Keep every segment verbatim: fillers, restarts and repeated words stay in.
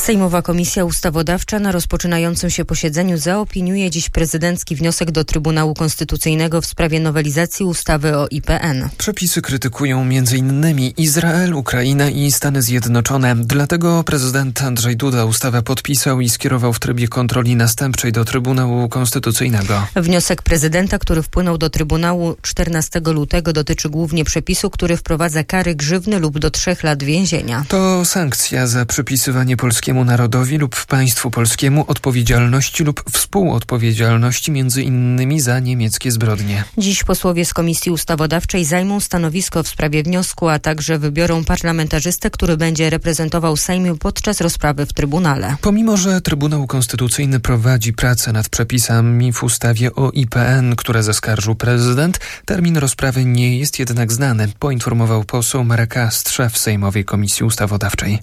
Sejmowa Komisja Ustawodawcza na rozpoczynającym się posiedzeniu zaopiniuje dziś prezydencki wniosek do Trybunału Konstytucyjnego w sprawie nowelizacji ustawy o I P N. Przepisy krytykują między innymi Izrael, Ukraina i Stany Zjednoczone. Dlatego prezydent Andrzej Duda ustawę podpisał i skierował w trybie kontroli następczej do Trybunału Konstytucyjnego. Wniosek prezydenta, który wpłynął do Trybunału czternastego lutego, dotyczy głównie przepisu, który wprowadza kary grzywny lub do trzech lat więzienia. To sankcja za przypisywanie polskiemu narodowi lub państwu polskiemu odpowiedzialności lub współodpowiedzialności między innymi za niemieckie zbrodnie. Dziś posłowie z Komisji Ustawodawczej zajmą stanowisko w sprawie wniosku, a także wybiorą parlamentarzystę, który będzie reprezentował Sejm podczas rozprawy w Trybunale. Pomimo że Trybunał Konstytucyjny prowadzi pracę nad przepisami w ustawie o I P N, które zaskarżył prezydent, termin rozprawy nie jest jednak znany, poinformował poseł Marek Ast, szef Sejmowej Komisji Ustawodawczej.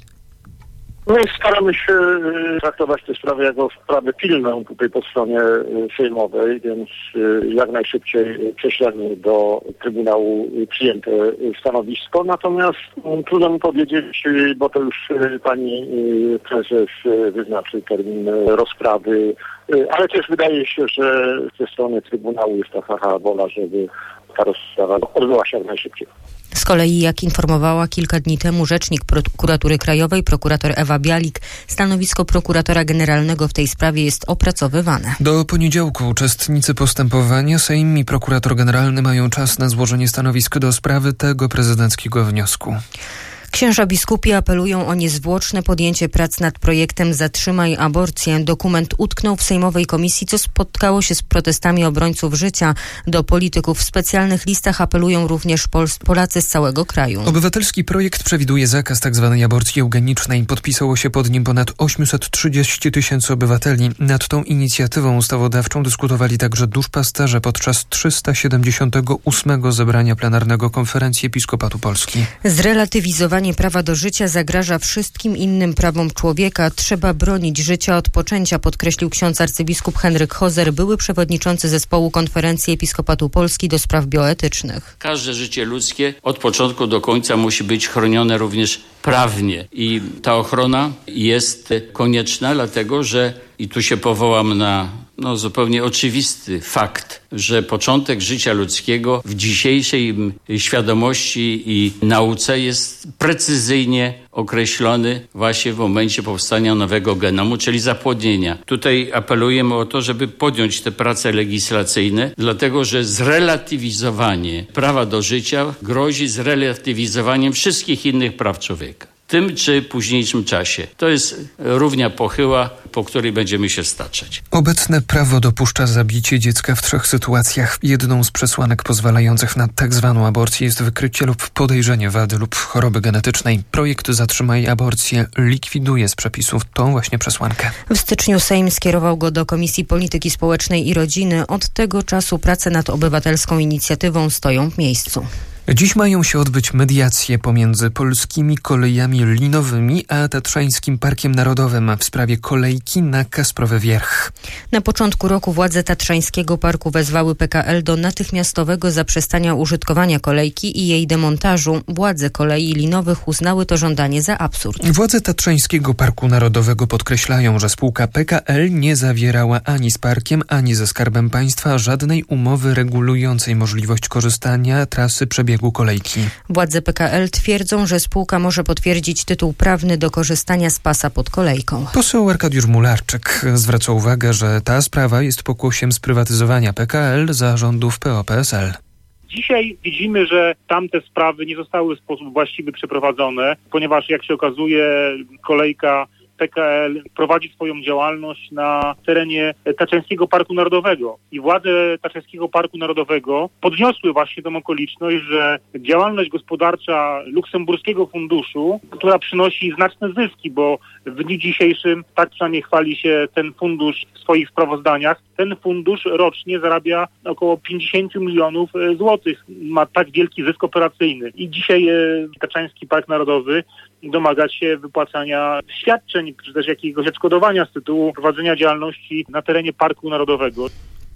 No i staramy się traktować tę sprawę jako sprawę pilną tutaj po stronie sejmowej, więc jak najszybciej prześlemy do Trybunału przyjęte stanowisko. Natomiast trudno mi powiedzieć, bo to już pani prezes wyznaczy termin rozprawy, ale też wydaje się, że ze strony Trybunału jest taka wola, żeby ta rozprawa odbyła się jak najszybciej. Z kolei, jak informowała kilka dni temu rzecznik Prokuratury Krajowej, prokurator Ewa Bialik, stanowisko prokuratora generalnego w tej sprawie jest opracowywane. Do poniedziałku uczestnicy postępowania, Sejm i prokurator generalny mają czas na złożenie stanowisk do sprawy tego prezydenckiego wniosku. Księża biskupi apelują o niezwłoczne podjęcie prac nad projektem Zatrzymaj aborcję. Dokument utknął w sejmowej komisji, co spotkało się z protestami obrońców życia. Do polityków w specjalnych listach apelują również Pol- Polacy z całego kraju. Obywatelski projekt przewiduje zakaz tzw. aborcji eugenicznej. Podpisało się pod nim ponad osiemset trzydzieści tysięcy obywateli. Nad tą inicjatywą ustawodawczą dyskutowali także duszpasterze podczas trzysta siedemdziesiątego ósmego zebrania plenarnego Konferencji Episkopatu Polski. Zrelatywizowanie prawa do życia zagraża wszystkim innym prawom człowieka. Trzeba bronić życia od poczęcia, podkreślił ksiądz arcybiskup Henryk Hozer, były przewodniczący zespołu Konferencji Episkopatu Polski do spraw bioetycznych. Każde życie ludzkie od początku do końca musi być chronione również prawnie i ta ochrona jest konieczna, dlatego że, i tu się powołam na no, zupełnie oczywisty fakt, że początek życia ludzkiego w dzisiejszej świadomości i nauce jest precyzyjnie określony właśnie w momencie powstania nowego genomu, czyli zapłodnienia. Tutaj apelujemy o to, żeby podjąć te prace legislacyjne, dlatego że zrelatywizowanie prawa do życia grozi zrelatywizowaniem wszystkich innych praw człowieka. W tym czy późniejszym czasie. To jest równia pochyła, po której będziemy się staczać. Obecne prawo dopuszcza zabicie dziecka w trzech sytuacjach. Jedną z przesłanek pozwalających na tak zwaną aborcję jest wykrycie lub podejrzenie wady lub choroby genetycznej. Projekt Zatrzymaj aborcję likwiduje z przepisów tą właśnie przesłankę. W styczniu Sejm skierował go do Komisji Polityki Społecznej i Rodziny. Od tego czasu prace nad obywatelską inicjatywą stoją w miejscu. Dziś mają się odbyć mediacje pomiędzy polskimi kolejami linowymi a Tatrzańskim Parkiem Narodowym w sprawie kolejki na Kasprowy Wierch. Na początku roku władze Tatrzańskiego Parku wezwały P K L do natychmiastowego zaprzestania użytkowania kolejki i jej demontażu. Władze kolei linowych uznały to żądanie za absurd. Władze Tatrzańskiego Parku Narodowego podkreślają, że spółka P K L nie zawierała ani z parkiem, ani ze Skarbem Państwa żadnej umowy regulującej możliwość korzystania trasy przebiegu kolejki. Władze P K L twierdzą, że spółka może potwierdzić tytuł prawny do korzystania z pasa pod kolejką. Poseł Arkadiusz Mularczyk zwraca uwagę, że ta sprawa jest pokłosiem sprywatyzowania P K L za rządów P O P S L. Dzisiaj widzimy, że tamte sprawy nie zostały w sposób właściwy przeprowadzone, ponieważ jak się okazuje, kolejka P K L prowadzi swoją działalność na terenie Tatrzańskiego Parku Narodowego i władze Tatrzańskiego Parku Narodowego podniosły właśnie tą okoliczność, że działalność gospodarcza luksemburskiego funduszu, która przynosi znaczne zyski, bo w dniu dzisiejszym tak przynajmniej chwali się ten fundusz w swoich sprawozdaniach, ten fundusz rocznie zarabia około pięćdziesiąt milionów złotych, ma tak wielki zysk operacyjny i dzisiaj Tatrzański Park Narodowy domaga się wypłacania świadczeń czy też jakiegoś odszkodowania z tytułu prowadzenia działalności na terenie Parku Narodowego.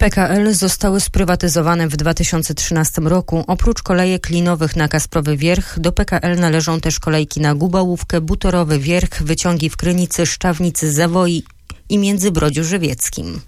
P K L zostały sprywatyzowane w dwa tysiące trzynastym roku. Oprócz kolejek linowych na Kasprowy Wierch do P K L należą też kolejki na Gubałówkę, Butorowy Wierch, wyciągi w Krynicy, Szczawnicy, Zawoi i Międzybrodziu Żywieckim.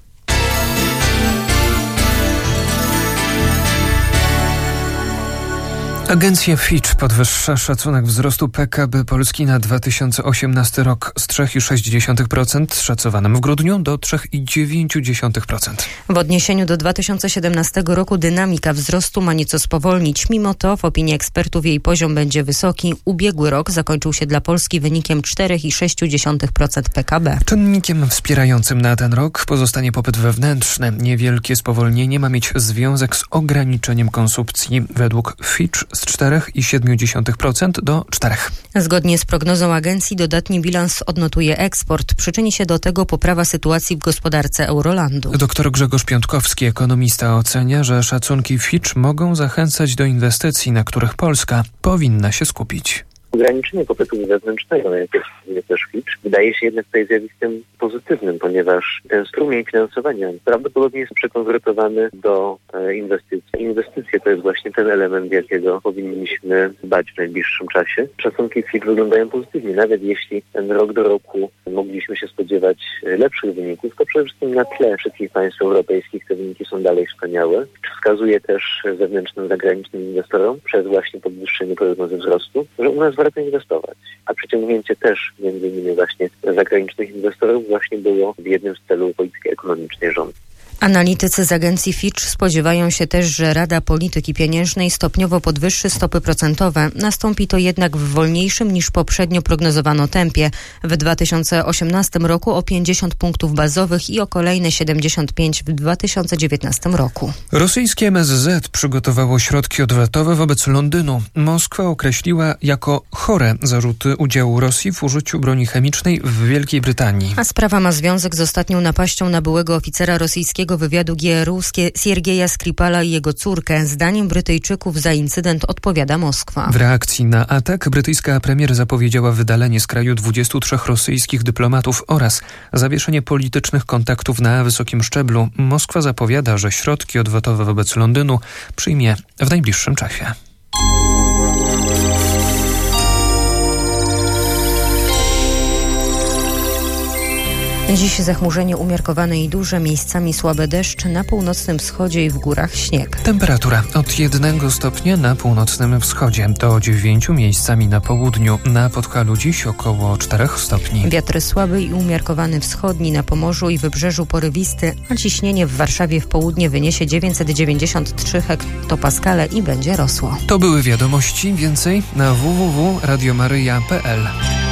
Agencja Fitch podwyższa szacunek wzrostu P K B Polski na dwa tysiące osiemnasty rok z trzy przecinek sześć procent szacowanym w grudniu do trzy przecinek dziewięć procent. W odniesieniu do dwa tysiące siedemnastego roku dynamika wzrostu ma nieco spowolnić. Mimo to w opinii ekspertów jej poziom będzie wysoki. Ubiegły rok zakończył się dla Polski wynikiem cztery przecinek sześć procent P K B. Czynnikiem wspierającym na ten rok pozostanie popyt wewnętrzny. Niewielkie spowolnienie ma mieć związek z ograniczeniem konsumpcji. Według Fitch z cztery przecinek siedem procent do cztery procent. Zgodnie z prognozą agencji dodatni bilans odnotuje eksport. Przyczyni się do tego poprawa sytuacji w gospodarce Eurolandu. Doktor Grzegorz Piątkowski, ekonomista, ocenia, że szacunki Fitch mogą zachęcać do inwestycji, na których Polska powinna się skupić. Ograniczenie popytu wewnętrznego, jak jest też Fitch, wydaje się jednak tutaj zjawiskiem pozytywnym, ponieważ ten strumień finansowania prawdopodobnie jest przekonwertowany do e, inwestycji. Inwestycje to jest właśnie ten element, jakiego powinniśmy dbać w najbliższym czasie. Szacunki Fitch wyglądają pozytywnie, nawet jeśli ten rok do roku mogliśmy się spodziewać lepszych wyników, to przede wszystkim na tle wszystkich państw europejskich te wyniki są dalej wspaniałe. Wskazuje też zewnętrznym, zagranicznym inwestorom przez właśnie podwyższenie prognozy wzrostu, że u nas warto inwestować. A przyciągnięcie też między innymi właśnie zagranicznych inwestorów właśnie było w jednym z celów polityki ekonomicznej rządu. Analitycy z agencji Fitch spodziewają się też, że Rada Polityki Pieniężnej stopniowo podwyższy stopy procentowe. Nastąpi to jednak w wolniejszym niż poprzednio prognozowano tempie. W dwa tysiące osiemnastym roku o pięćdziesiąt punktów bazowych i o kolejne siedemdziesiąt pięć w dwa tysiące dziewiętnastym roku. Rosyjskie M S Z przygotowało środki odwetowe wobec Londynu. Moskwa określiła jako chore zarzuty udziału Rosji w użyciu broni chemicznej w Wielkiej Brytanii. A sprawa ma związek z ostatnią napaścią na byłego oficera rosyjskiego wywiadu G R U Siergieja Skripala i jego córkę. Zdaniem Brytyjczyków za incydent odpowiada Moskwa. W reakcji na atak brytyjska premier zapowiedziała wydalenie z kraju dwudziestu trzech rosyjskich dyplomatów oraz zawieszenie politycznych kontaktów na wysokim szczeblu. Moskwa zapowiada, że środki odwetowe wobec Londynu przyjmie w najbliższym czasie. Dziś zachmurzenie umiarkowane i duże, miejscami słabe deszcze, na północnym wschodzie i w górach śnieg. Temperatura od jednego stopnia na północnym wschodzie do dziewięciu miejscami na południu. Na Podhalu dziś około czterech stopni. Wiatr słaby i umiarkowany wschodni, na Pomorzu i Wybrzeżu porywisty, a ciśnienie w Warszawie w południe wyniesie dziewięćset dziewięćdziesiąt trzy hektopaskale i będzie rosło. To były wiadomości. Więcej na w w w kropka radio maryja kropka p l.